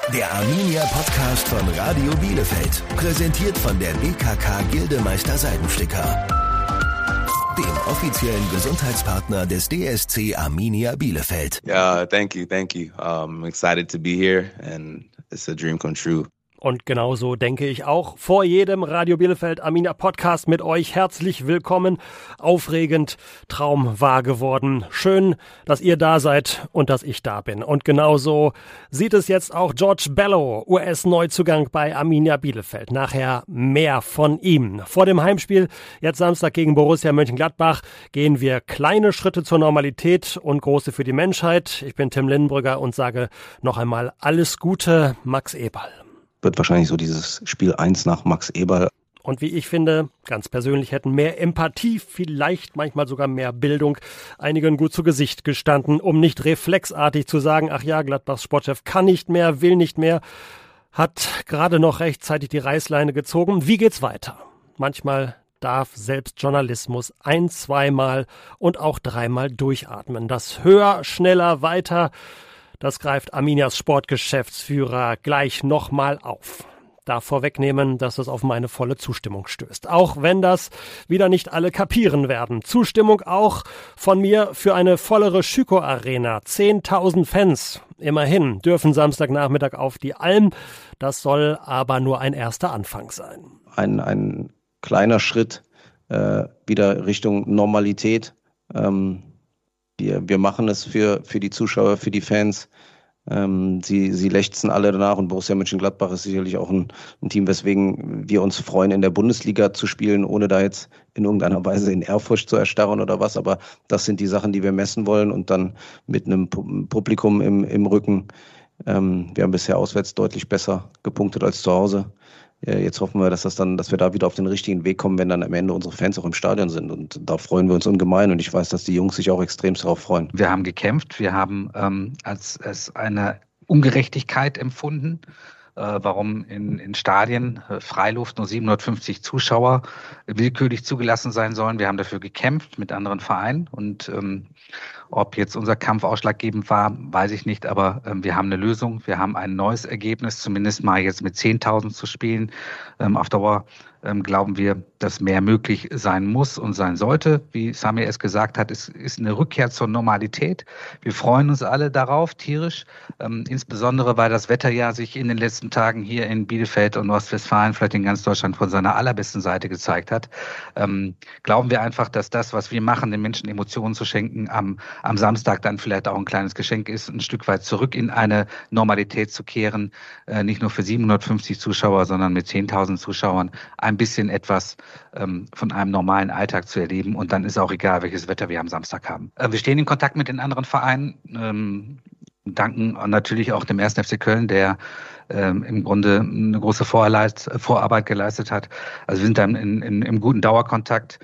Der Arminia Podcast von Radio Bielefeld. Präsentiert von der BKK Gildemeister Seidensticker. Dem offiziellen Gesundheitspartner des DSC Arminia Bielefeld. Yeah, thank you. I'm excited to be here and it's a dream come true. Und genauso denke ich auch. Vor jedem Radio Bielefeld Arminia Podcast mit euch herzlich willkommen. Aufregend, Traum wahr geworden. Schön, dass ihr da seid und dass ich da bin. Und genauso sieht es jetzt auch George Bello, US-Neuzugang bei Arminia Bielefeld. Nachher mehr von ihm. Vor dem Heimspiel, jetzt Samstag gegen Borussia Mönchengladbach, gehen wir kleine Schritte zur Normalität und große für die Menschheit. Ich bin Tim Lindenbrügger und sage noch einmal alles Gute, Max Eberl. Wird wahrscheinlich so dieses Spiel 1 nach Max Eberl. Und wie ich finde, ganz persönlich hätten mehr Empathie, vielleicht manchmal sogar mehr Bildung einigen gut zu Gesicht gestanden, um nicht reflexartig zu sagen, ach ja, Gladbachs Sportchef kann nicht mehr, will nicht mehr, hat gerade noch rechtzeitig die Reißleine gezogen. Wie geht's weiter? Manchmal darf selbst Journalismus ein-, zweimal und auch dreimal durchatmen. Das höher, schneller, weiter, das greift Arminias Sportgeschäftsführer gleich nochmal auf. Darf vorwegnehmen, dass es auf meine volle Zustimmung stößt. Auch wenn das wieder nicht alle kapieren werden. Zustimmung auch von mir für eine vollere Schüko-Arena. 10.000 Fans, immerhin, dürfen Samstagnachmittag auf die Alm. Das soll aber nur ein erster Anfang sein. Ein kleiner Schritt wieder Richtung Normalität. Wir machen es für die Zuschauer, für die Fans. Sie lechzen alle danach und Borussia Mönchengladbach ist sicherlich auch ein Team, weswegen wir uns freuen, in der Bundesliga zu spielen, ohne da jetzt in irgendeiner Weise in Ehrfurcht zu erstarren oder was. Aber das sind die Sachen, die wir messen wollen und dann mit einem Publikum im Rücken. Wir haben bisher auswärts deutlich besser gepunktet als zu Hause. Jetzt hoffen wir, dass wir da wieder auf den richtigen Weg kommen, wenn dann am Ende unsere Fans auch im Stadion sind. Und da freuen wir uns ungemein. Und ich weiß, dass die Jungs sich auch extrem darauf freuen. Wir haben gekämpft. Wir haben als eine Ungerechtigkeit empfunden, warum in Stadien Freiluft nur 750 Zuschauer willkürlich zugelassen sein sollen. Wir haben dafür gekämpft mit anderen Vereinen. Und ob jetzt unser Kampf ausschlaggebend war, weiß ich nicht, aber wir haben eine Lösung. Wir haben ein neues Ergebnis, zumindest mal jetzt mit 10.000 zu spielen. Auf Dauer glauben wir, dass mehr möglich sein muss und sein sollte. Wie Samir es gesagt hat, es ist eine Rückkehr zur Normalität. Wir freuen uns alle darauf, tierisch. Insbesondere, weil das Wetter ja sich in den letzten Tagen hier in Bielefeld und Ostwestfalen, vielleicht in ganz Deutschland, von seiner allerbesten Seite gezeigt hat. Glauben wir einfach, dass das, was wir machen, den Menschen Emotionen zu schenken, am Samstag dann vielleicht auch ein kleines Geschenk ist, ein Stück weit zurück in eine Normalität zu kehren. Nicht nur für 750 Zuschauer, sondern mit 10.000 Zuschauern ein bisschen etwas von einem normalen Alltag zu erleben. Und dann ist auch egal, welches Wetter wir am Samstag haben. Wir stehen in Kontakt mit den anderen Vereinen, danken natürlich auch dem 1. FC Köln, der im Grunde eine große Vorarbeit geleistet hat. Also wir sind dann im guten Dauerkontakt.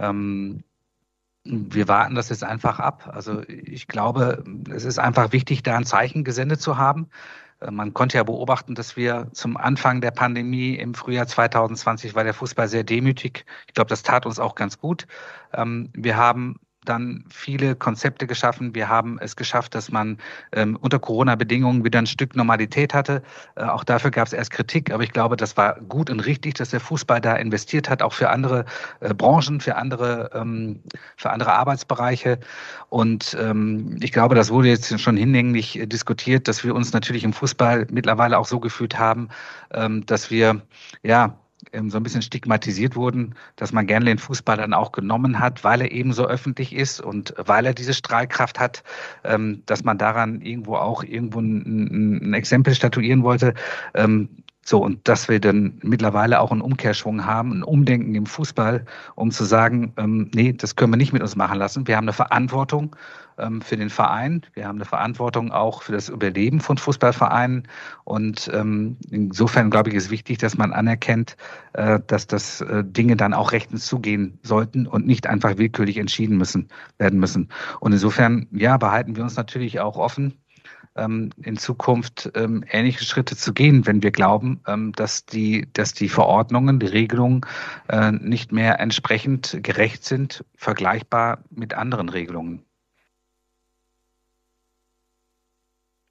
Wir warten das jetzt einfach ab. Also ich glaube, es ist einfach wichtig, da ein Zeichen gesendet zu haben. Man konnte ja beobachten, dass wir zum Anfang der Pandemie im Frühjahr 2020 war der Fußball sehr demütig. Ich glaube, das tat uns auch ganz gut. Wir haben dann viele Konzepte geschaffen. Wir haben es geschafft, dass man unter Corona-Bedingungen wieder ein Stück Normalität hatte. Auch dafür gab es erst Kritik, aber ich glaube, das war gut und richtig, dass der Fußball da investiert hat, auch für andere Branchen, für andere Arbeitsbereiche. Und ich glaube, das wurde jetzt schon hinlänglich diskutiert, dass wir uns natürlich im Fußball mittlerweile auch so gefühlt haben, dass wir so ein bisschen stigmatisiert wurden, dass man gerne den Fußball dann auch genommen hat, weil er eben so öffentlich ist und weil er diese Strahlkraft hat, dass man daran irgendwo ein Exempel statuieren wollte. Und dass wir dann mittlerweile auch einen Umkehrschwung haben, ein Umdenken im Fußball, um zu sagen, nee, das können wir nicht mit uns machen lassen. Wir haben eine Verantwortung für den Verein. Wir haben eine Verantwortung auch für das Überleben von Fußballvereinen. Und insofern, glaube ich, ist wichtig, dass man anerkennt, dass das Dinge dann auch rechtens zugehen sollten und nicht einfach willkürlich entschieden werden müssen. Und insofern, behalten wir uns natürlich auch offen, in Zukunft ähnliche Schritte zu gehen, wenn wir glauben, dass die Verordnungen, die Regelungen nicht mehr entsprechend gerecht sind, vergleichbar mit anderen Regelungen.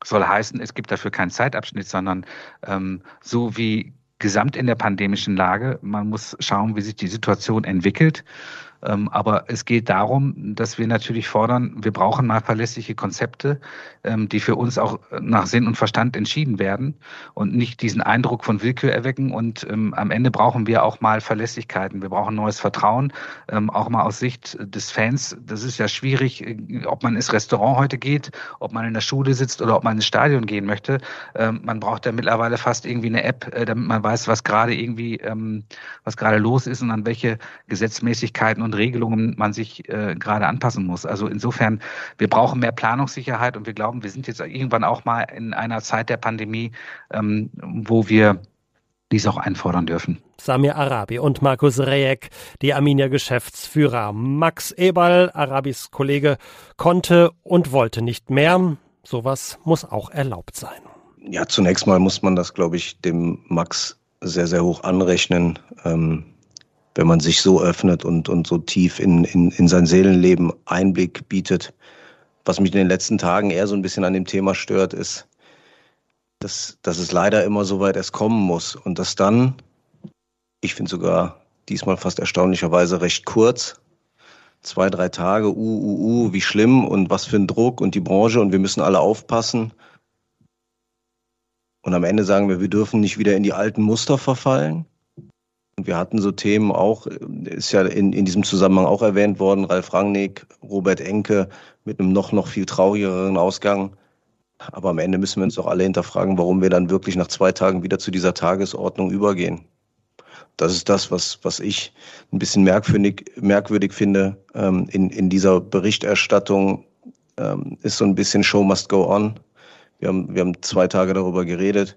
Soll heißen, es gibt dafür keinen Zeitabschnitt, sondern so wie gesamt in der pandemischen Lage, man muss schauen, wie sich die Situation entwickelt. Aber es geht darum, dass wir natürlich fordern, wir brauchen mal verlässliche Konzepte, die für uns auch nach Sinn und Verstand entschieden werden und nicht diesen Eindruck von Willkür erwecken. Und am Ende brauchen wir auch mal Verlässlichkeiten. Wir brauchen neues Vertrauen, auch mal aus Sicht des Fans. Das ist ja schwierig, ob man ins Restaurant heute geht, ob man in der Schule sitzt oder ob man ins Stadion gehen möchte. Man braucht ja mittlerweile fast irgendwie eine App, damit man weiß, was gerade los ist und an welche Gesetzmäßigkeiten und Regelungen man sich gerade anpassen muss. Also insofern, wir brauchen mehr Planungssicherheit und wir glauben, wir sind jetzt irgendwann auch mal in einer Zeit der Pandemie, wo wir dies auch einfordern dürfen. Samir Arabi und Markus Rejek, die Arminia-Geschäftsführer. Max Eberl, Arabis Kollege, konnte und wollte nicht mehr. Sowas muss auch erlaubt sein. Ja, zunächst mal muss man das, glaube ich, dem Max sehr, sehr hoch anrechnen. Wenn man sich so öffnet und so tief in sein Seelenleben Einblick bietet. Was mich in den letzten Tagen eher so ein bisschen an dem Thema stört, ist, dass es leider immer so weit erst kommen muss und dass dann, ich finde sogar diesmal fast erstaunlicherweise recht kurz, 2-3 Tage, wie schlimm und was für ein Druck und die Branche und wir müssen alle aufpassen. Und am Ende sagen wir dürfen nicht wieder in die alten Muster verfallen. Und wir hatten so Themen auch, ist ja in diesem Zusammenhang auch erwähnt worden, Ralf Rangnick, Robert Enke mit einem noch viel traurigeren Ausgang. Aber am Ende müssen wir uns doch alle hinterfragen, warum wir dann wirklich nach 2 Tagen wieder zu dieser Tagesordnung übergehen. Das ist das, was ich ein bisschen merkwürdig finde in dieser Berichterstattung, ist so ein bisschen Show must go on. Wir haben 2 Tage darüber geredet,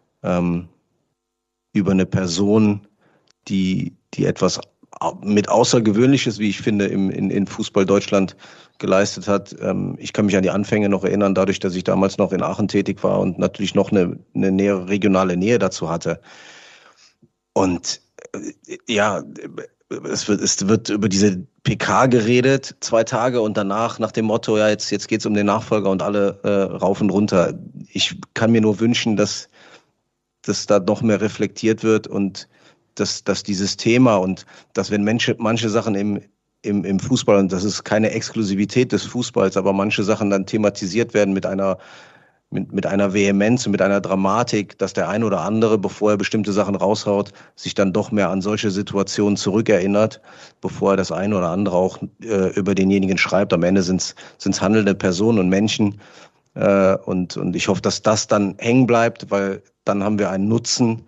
über eine Person, die etwas mit Außergewöhnliches, wie ich finde, in Fußball Deutschland geleistet hat. Ich kann mich an die Anfänge noch erinnern, dadurch, dass ich damals noch in Aachen tätig war und natürlich noch eine nähere regionale Nähe dazu hatte. Und ja, es wird über diese PK geredet, 2 Tage und danach nach dem Motto, ja, jetzt geht's um den Nachfolger und alle rauf und runter. Ich kann mir nur wünschen, dass da noch mehr reflektiert wird und dass dieses Thema und dass wenn manche Sachen im Fußball, und das ist keine Exklusivität des Fußballs, aber manche Sachen dann thematisiert werden mit einer Vehemenz und mit einer Dramatik, dass der ein oder andere, bevor er bestimmte Sachen raushaut, sich dann doch mehr an solche Situationen zurückerinnert, bevor er das eine oder andere auch über denjenigen schreibt. Am Ende sind's handelnde Personen und Menschen. Und ich hoffe, dass das dann hängen bleibt, weil dann haben wir einen Nutzen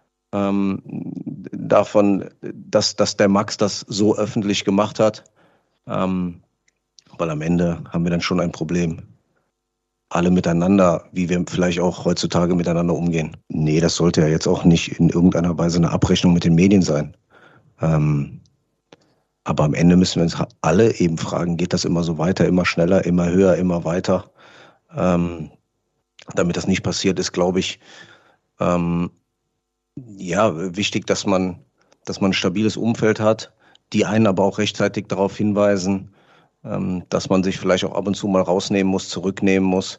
davon, dass der Max das so öffentlich gemacht hat. Weil am Ende haben wir dann schon ein Problem. Alle miteinander, wie wir vielleicht auch heutzutage miteinander umgehen. Nee, das sollte ja jetzt auch nicht in irgendeiner Weise eine Abrechnung mit den Medien sein. Aber am Ende müssen wir uns alle eben fragen, geht das immer so weiter, immer schneller, immer höher, immer weiter? Damit das nicht passiert, ist, glaube ich, wichtig, dass man ein stabiles Umfeld hat, die einen aber auch rechtzeitig darauf hinweisen, dass man sich vielleicht auch ab und zu mal rausnehmen muss, zurücknehmen muss,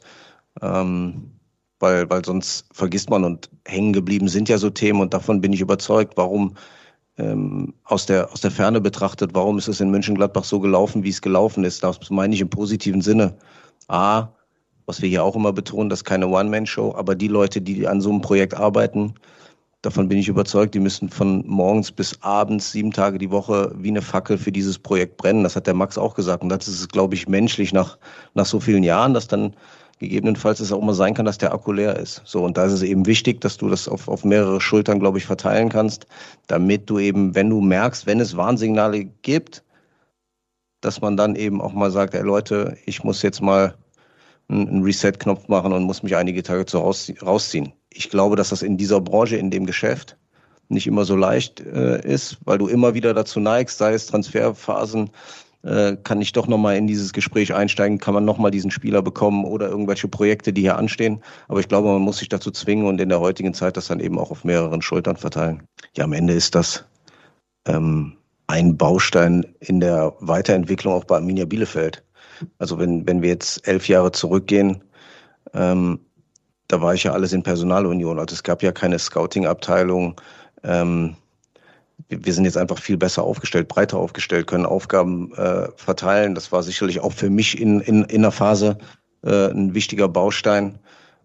weil sonst vergisst man und hängen geblieben sind ja so Themen und davon bin ich überzeugt, warum aus der Ferne betrachtet, warum ist es in Mönchengladbach so gelaufen, wie es gelaufen ist. Das meine ich im positiven Sinne. Was wir hier auch immer betonen, das ist keine One-Man-Show, aber die Leute, die an so einem Projekt arbeiten, davon bin ich überzeugt, die müssen von morgens bis abends 7 Tage die Woche wie eine Fackel für dieses Projekt brennen. Das hat der Max auch gesagt. Und das ist, glaube ich, menschlich nach so vielen Jahren, dass dann gegebenenfalls es auch mal sein kann, dass der Akku leer ist. So, und da ist es eben wichtig, dass du das auf mehrere Schultern, glaube ich, verteilen kannst, damit du eben, wenn du merkst, wenn es Warnsignale gibt, dass man dann eben auch mal sagt, ey Leute, ich muss jetzt mal einen Reset-Knopf machen und muss mich einige Tage rausziehen. Ich glaube, dass das in dieser Branche, in dem Geschäft nicht immer so leicht ist, weil du immer wieder dazu neigst, sei es Transferphasen, kann ich doch nochmal in dieses Gespräch einsteigen, kann man nochmal diesen Spieler bekommen oder irgendwelche Projekte, die hier anstehen. Aber ich glaube, man muss sich dazu zwingen und in der heutigen Zeit das dann eben auch auf mehreren Schultern verteilen. Ja, am Ende ist das ein Baustein in der Weiterentwicklung auch bei Arminia Bielefeld. Also wenn wir jetzt 11 Jahre zurückgehen, da war ich ja alles in Personalunion. Also es gab ja keine Scouting-Abteilung. Wir sind jetzt einfach viel besser aufgestellt, breiter aufgestellt, können Aufgaben verteilen. Das war sicherlich auch für mich in der Phase ein wichtiger Baustein,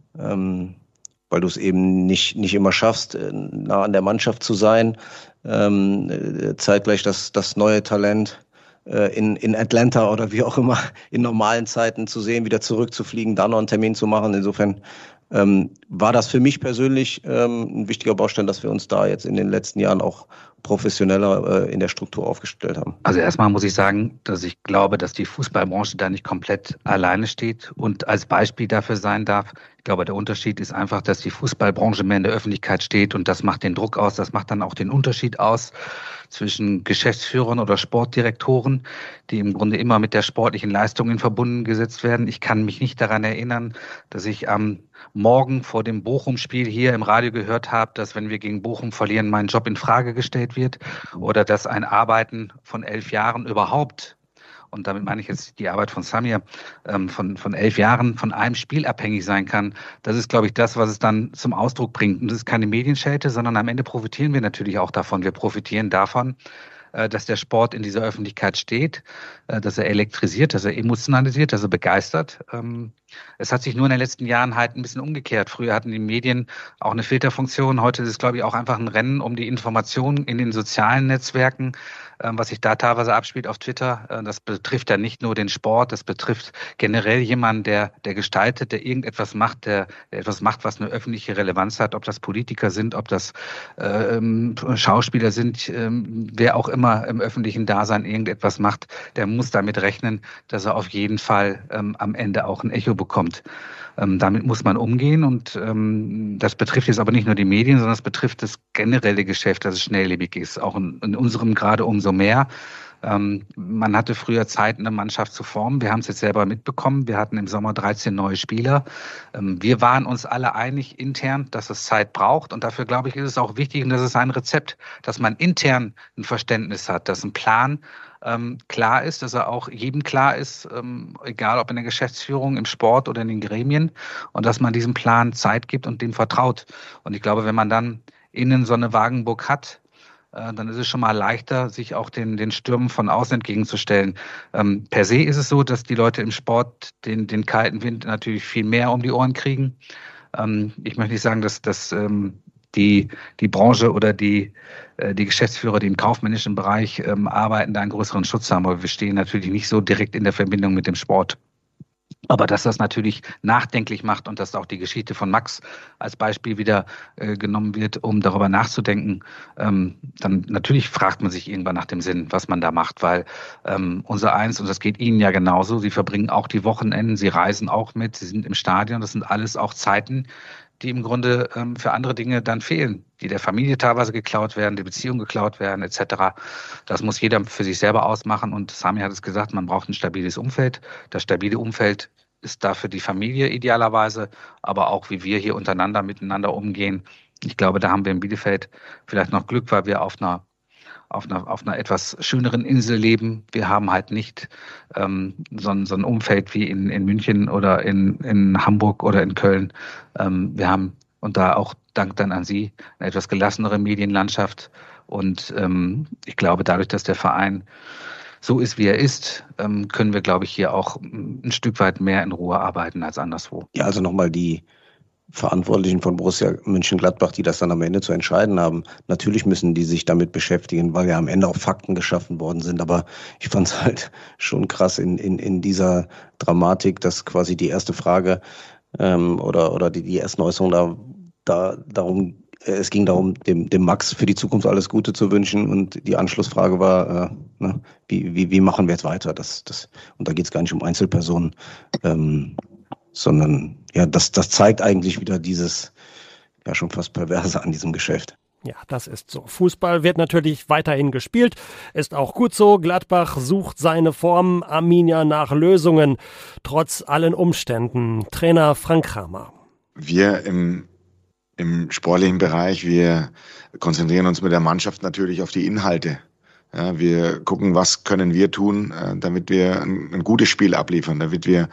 weil du es eben nicht immer schaffst, nah an der Mannschaft zu sein. Zeitgleich das neue Talent in Atlanta oder wie auch immer in normalen Zeiten zu sehen, wieder zurückzufliegen, da noch einen Termin zu machen. Insofern war das für mich persönlich ein wichtiger Baustein, dass wir uns da jetzt in den letzten Jahren auch professioneller in der Struktur aufgestellt haben. Also erstmal muss ich sagen, dass ich glaube, dass die Fußballbranche da nicht komplett alleine steht und als Beispiel dafür sein darf. Ich glaube, der Unterschied ist einfach, dass die Fußballbranche mehr in der Öffentlichkeit steht und das macht den Druck aus, das macht dann auch den Unterschied aus zwischen Geschäftsführern oder Sportdirektoren, die im Grunde immer mit der sportlichen Leistung in Verbindung gesetzt werden. Ich kann mich nicht daran erinnern, dass ich am Morgen vor dem Bochum-Spiel hier im Radio gehört habe, dass wenn wir gegen Bochum verlieren, mein Job in Frage gestellt wird oder dass ein Arbeiten von 11 Jahren überhaupt, und damit meine ich jetzt die Arbeit von Samir, von 11 Jahren von einem Spiel abhängig sein kann. Das ist, glaube ich, das, was es dann zum Ausdruck bringt. Und das ist keine Medienschelte, sondern am Ende profitieren wir natürlich auch davon. Wir profitieren davon, dass der Sport in dieser Öffentlichkeit steht, dass er elektrisiert, dass er emotionalisiert, dass er begeistert. Es hat sich nur in den letzten Jahren halt ein bisschen umgekehrt. Früher hatten die Medien auch eine Filterfunktion. Heute ist es, glaube ich, auch einfach ein Rennen um die Informationen in den sozialen Netzwerken, was sich da teilweise abspielt auf Twitter. Das betrifft ja nicht nur den Sport, das betrifft generell jemanden, der gestaltet, der irgendetwas macht, der etwas macht, was eine öffentliche Relevanz hat, ob das Politiker sind, ob das Schauspieler sind, wer auch immer im öffentlichen Dasein irgendetwas macht, der muss damit rechnen, dass er auf jeden Fall am Ende auch ein Echo bekommt. Damit muss man umgehen und das betrifft jetzt aber nicht nur die Medien, sondern es betrifft das generelle Geschäft, dass es schnelllebig ist, auch in unserem gerade umso mehr. Man hatte früher Zeit, eine Mannschaft zu formen. Wir haben es jetzt selber mitbekommen. Wir hatten im Sommer 13 neue Spieler. Wir waren uns alle einig intern, dass es Zeit braucht. Und dafür, glaube ich, ist es auch wichtig, und das ist ein Rezept, dass man intern ein Verständnis hat, dass ein Plan klar ist, dass er auch jedem klar ist, egal ob in der Geschäftsführung, im Sport oder in den Gremien, und dass man diesem Plan Zeit gibt und dem vertraut. Und ich glaube, wenn man dann innen so eine Wagenburg hat, dann ist es schon mal leichter, sich auch den Stürmen von außen entgegenzustellen. Per se ist es so, dass die Leute im Sport den kalten Wind natürlich viel mehr um die Ohren kriegen. Ich möchte nicht sagen, dass die Branche oder die Geschäftsführer, die im kaufmännischen Bereich arbeiten, da einen größeren Schutz haben. Aber wir stehen natürlich nicht so direkt in der Verbindung mit dem Sport. Aber dass das natürlich nachdenklich macht und dass auch die Geschichte von Max als Beispiel wieder genommen wird, um darüber nachzudenken, dann natürlich fragt man sich irgendwann nach dem Sinn, was man da macht, weil unser Eins, und das geht Ihnen ja genauso, Sie verbringen auch die Wochenenden, Sie reisen auch mit, Sie sind im Stadion, das sind alles auch Zeiten, die im Grunde für andere Dinge dann fehlen, die der Familie teilweise geklaut werden, die Beziehungen geklaut werden, etc. Das muss jeder für sich selber ausmachen. Und Sami hat es gesagt, man braucht ein stabiles Umfeld. Das stabile Umfeld ist dafür die Familie idealerweise, aber auch wie wir hier untereinander miteinander umgehen. Ich glaube, da haben wir in Bielefeld vielleicht noch Glück, weil wir auf einer etwas schöneren Insel leben. Wir haben halt nicht so ein Umfeld wie in München oder in Hamburg oder in Köln. Wir haben, und da auch Dank dann an Sie, eine etwas gelassenere Medienlandschaft. Und ich glaube, dadurch, dass der Verein so ist, wie er ist, können wir, glaube ich, hier auch ein Stück weit mehr in Ruhe arbeiten als anderswo. Ja, also nochmal die Verantwortlichen von Borussia Mönchengladbach, die das dann am Ende zu entscheiden haben. Natürlich müssen die sich damit beschäftigen, weil ja am Ende auch Fakten geschaffen worden sind. Aber ich fand es halt schon krass in dieser Dramatik, dass quasi die erste Frage oder die ersten Äußerungen darum, es ging darum, dem Max für die Zukunft alles Gute zu wünschen. Und die Anschlussfrage war, wie machen wir jetzt weiter? Und da geht es gar nicht um Einzelpersonen, sondern ja, das zeigt eigentlich wieder dieses ja schon fast Perverse an diesem Geschäft. Ja, das ist so. Fußball wird natürlich weiterhin gespielt. Ist auch gut so. Gladbach sucht seine Form. Arminia nach Lösungen. Trotz allen Umständen. Trainer Frank Kramer. Wir im sportlichen Bereich, wir konzentrieren uns mit der Mannschaft natürlich auf die Inhalte. Ja, wir gucken, was können wir tun, damit wir ein gutes Spiel abliefern, damit wir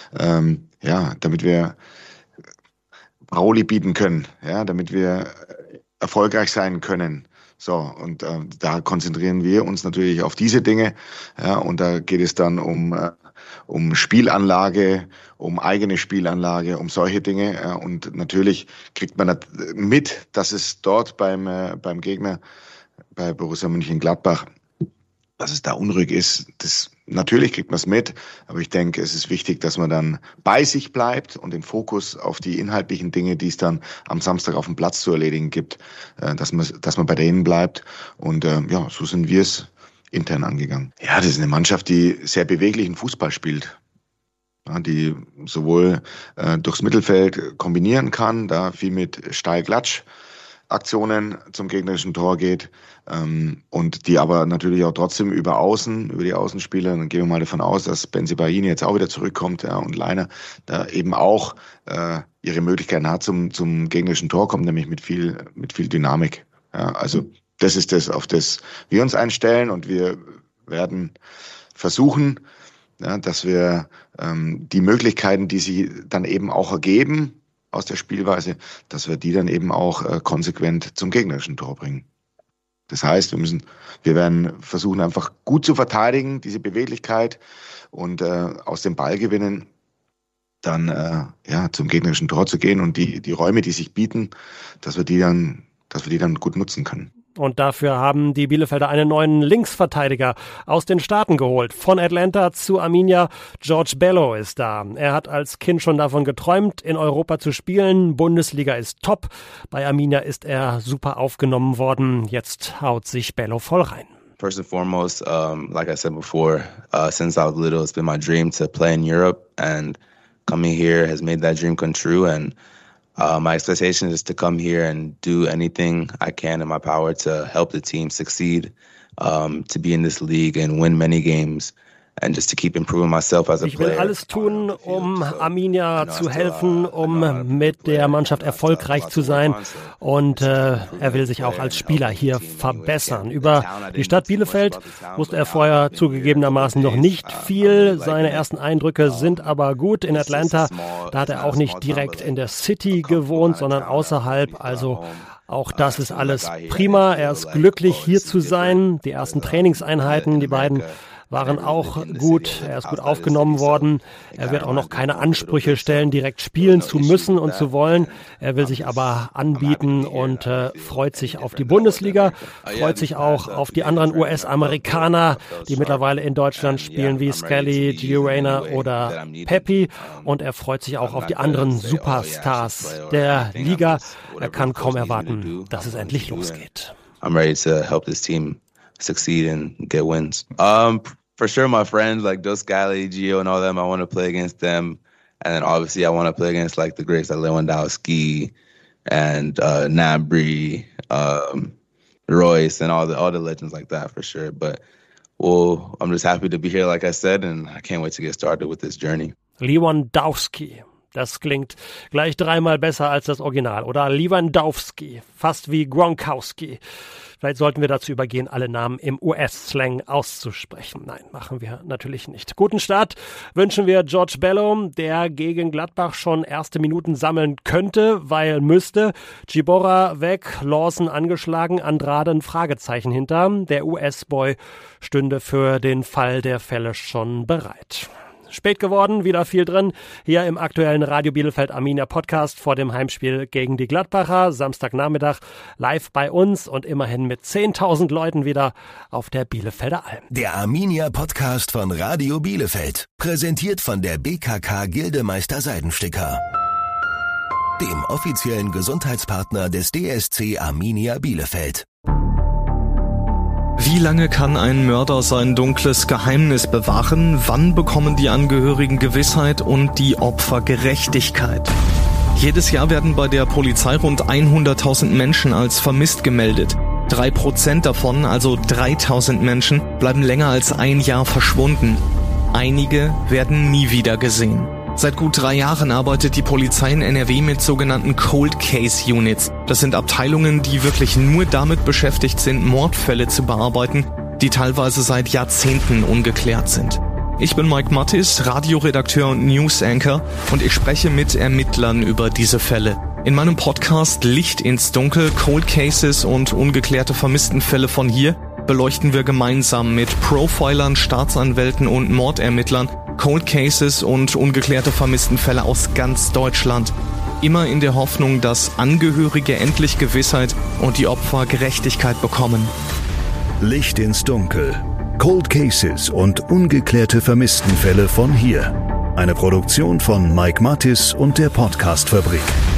Pauli bieten können, ja, damit wir erfolgreich sein können. So, und da konzentrieren wir uns natürlich auf diese Dinge. Ja, und da geht es dann um Spielanlage, um eigene Spielanlage, um solche Dinge. Ja, und natürlich kriegt man mit, dass es dort beim Gegner, bei Borussia Mönchengladbach, dass es da unruhig ist. Natürlich kriegt man es mit, aber ich denke, es ist wichtig, dass man dann bei sich bleibt und den Fokus auf die inhaltlichen Dinge, die es dann am Samstag auf dem Platz zu erledigen gibt, dass man bei denen bleibt. Und so sind wir es intern angegangen. Ja, das ist eine Mannschaft, die sehr beweglichen Fußball spielt. Ja, die sowohl durchs Mittelfeld kombinieren kann, da viel mit Steil-Glatsch-Aktionen zum gegnerischen Tor geht, und die aber natürlich auch trotzdem über die Außenspieler, dann gehen wir mal davon aus, dass Bensebaini jetzt auch wieder zurückkommt, ja, und Leiner da eben auch ihre Möglichkeiten hat zum gegnerischen Tor kommt, nämlich mit viel Dynamik. Ja, also das ist das, auf das wir uns einstellen, und wir werden versuchen, ja, dass wir die Möglichkeiten, die sich dann eben auch ergeben aus der Spielweise, dass wir die dann eben auch konsequent zum gegnerischen Tor bringen. Das heißt, wir werden versuchen, einfach gut zu verteidigen, diese Beweglichkeit, und aus dem Ballgewinnen dann zum gegnerischen Tor zu gehen und die Räume, die sich bieten, dass wir die dann gut nutzen können. Und dafür haben die Bielefelder einen neuen Linksverteidiger aus den Staaten geholt. Von Atlanta zu Arminia, George Bello ist da. Er hat als Kind schon davon geträumt, in Europa zu spielen. Bundesliga ist top. Bei Arminia ist er super aufgenommen worden. Jetzt haut sich Bello voll rein. First and foremost, like I said before, since I was little, it's been my dream to play in Europe, and coming here has made that dream come true. And my expectation is to come here and do anything I can in my power to help the team succeed, to be in this league and win many games. And just to keep improving myself as a player. Ich will alles tun, um Arminia zu helfen, um mit der Mannschaft erfolgreich zu sein. Und er will sich auch als Spieler hier verbessern. Über die Stadt Bielefeld wusste er vorher zugegebenermaßen noch nicht viel. Seine ersten Eindrücke sind aber gut. In Atlanta, da hat er auch nicht direkt in der City gewohnt, sondern außerhalb. Also auch das ist alles prima. Er ist glücklich, hier zu sein. Die ersten Trainingseinheiten, die beiden waren auch gut. Er ist gut aufgenommen worden. Er wird auch noch keine Ansprüche stellen, direkt spielen zu müssen und zu wollen. Er will sich aber anbieten und freut sich auf die Bundesliga, freut sich auch auf die anderen US-Amerikaner, die mittlerweile in Deutschland spielen, wie Skelly, Gio Reyna oder Pepi. Und er freut sich auch auf die anderen Superstars der Liga. Er kann kaum erwarten, dass es endlich losgeht. I'm ready to help this team succeed and get wins. For sure, my friends like Joe Scally, Gio, and all them, I want to play against them. And then obviously I want to play against like the greats like Lewandowski and Gnabry, Royce, and all the legends like that for sure. But I'm just happy to be here, like I said, and I can't wait to get started with this journey. Lewandowski. Das klingt gleich dreimal besser als das Original. Oder Lewandowski, fast wie Gronkowski. Vielleicht sollten wir dazu übergehen, alle Namen im US-Slang auszusprechen. Nein, machen wir natürlich nicht. Guten Start wünschen wir George Bello, der gegen Gladbach schon erste Minuten sammeln könnte, weil müsste. Djiborra weg, Lawson angeschlagen, Andrade ein Fragezeichen hinter. Der US-Boy stünde für den Fall der Fälle schon bereit. Spät geworden, wieder viel drin. Hier im aktuellen Radio Bielefeld Arminia Podcast vor dem Heimspiel gegen die Gladbacher. Samstagnachmittag live bei uns und immerhin mit 10.000 Leuten wieder auf der Bielefelder Alm. Der Arminia Podcast von Radio Bielefeld. Präsentiert von der BKK Gildemeister Seidensticker, dem offiziellen Gesundheitspartner des DSC Arminia Bielefeld. Wie lange kann ein Mörder sein dunkles Geheimnis bewahren? Wann bekommen die Angehörigen Gewissheit und die Opfer Gerechtigkeit? Jedes Jahr werden bei der Polizei rund 100.000 Menschen als vermisst gemeldet. 3% davon, also 3.000 Menschen, bleiben länger als ein Jahr verschwunden. Einige werden nie wieder gesehen. Seit gut 3 Jahren arbeitet die Polizei in NRW mit sogenannten Cold Case Units. Das sind Abteilungen, die wirklich nur damit beschäftigt sind, Mordfälle zu bearbeiten, die teilweise seit Jahrzehnten ungeklärt sind. Ich bin Mike Mattis, Radioredakteur und News-Anchor und ich spreche mit Ermittlern über diese Fälle. In meinem Podcast Licht ins Dunkel, Cold Cases und ungeklärte Vermisstenfälle von hier beleuchten wir gemeinsam mit Profilern, Staatsanwälten und Mordermittlern Cold Cases und ungeklärte Vermisstenfälle aus ganz Deutschland. Immer in der Hoffnung, dass Angehörige endlich Gewissheit und die Opfer Gerechtigkeit bekommen. Licht ins Dunkel. Cold Cases und ungeklärte Vermisstenfälle von hier. Eine Produktion von Mike Mattis und der Podcast-Fabrik.